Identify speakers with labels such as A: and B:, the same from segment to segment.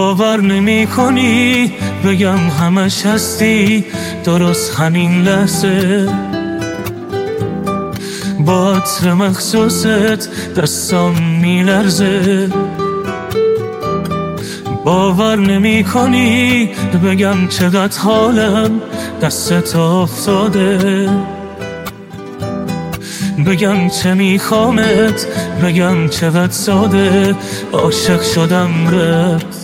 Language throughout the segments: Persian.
A: باور نمی کنی بگم همش هستی درست همین لحظه، با عطر مخصوصت دستام میلرزه. باور نمی کنی بگم چقدر حالم دستت افتاده، بگم چه میخوامت، بگم چقدر ساده عاشق شدم رفت.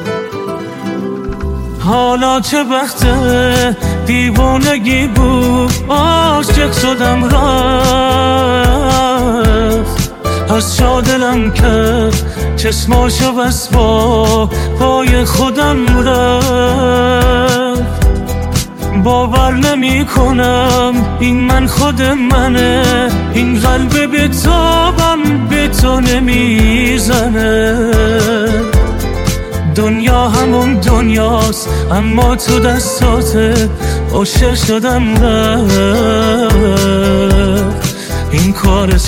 A: حالا چه وقته دیوونگی بود عاشق شدم رفت. از شا دلم کرد چشماشو بس با پای خودم رفت. باور نمی کنم این من خود منه، این قلب بی‌تابم به تو نمیزنه. دنیا همون دنیاست اما تو دستاته عاشق شدم رفت. این کار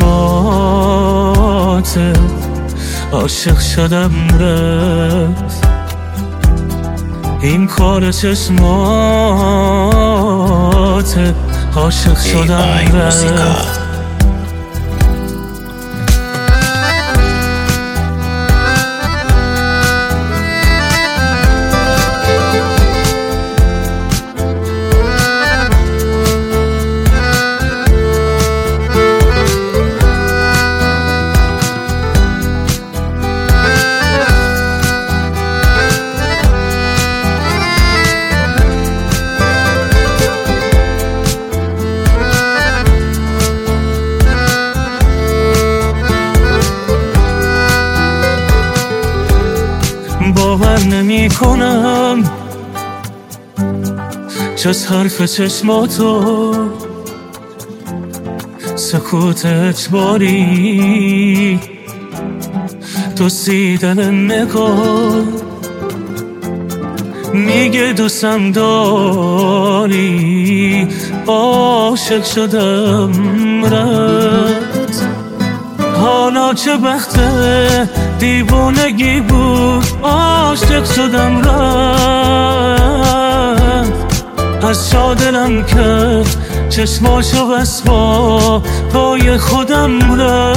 A: چشماته عاشق شدم رفت. این کار چشماته عاشق شدم رفت. باور نمی کنم جز حرف چشماتو، سکوت اجباری، دزدیدن نگاه، میگه دوستم داری عاشق شدم رفت. حالا چه وقته دیوونگی بود عاشق شدم رفت. از شا دلم کرد چشماشو بس با پای خودم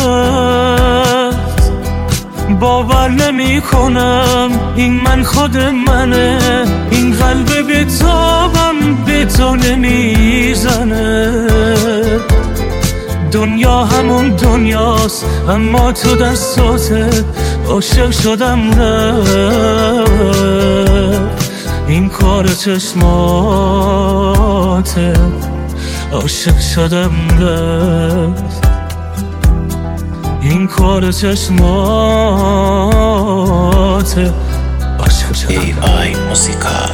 A: رفت. باور نمی کنم این من خود منه، این قلب بی‌تابم به تو نمیزنه. دنیا همون دنیاست اما تو دستاتت عاشق شدم رفت. این کار چشماته عاشق شدم رفت. این کار چشماته عاشق شدم رفت.
B: AI Música.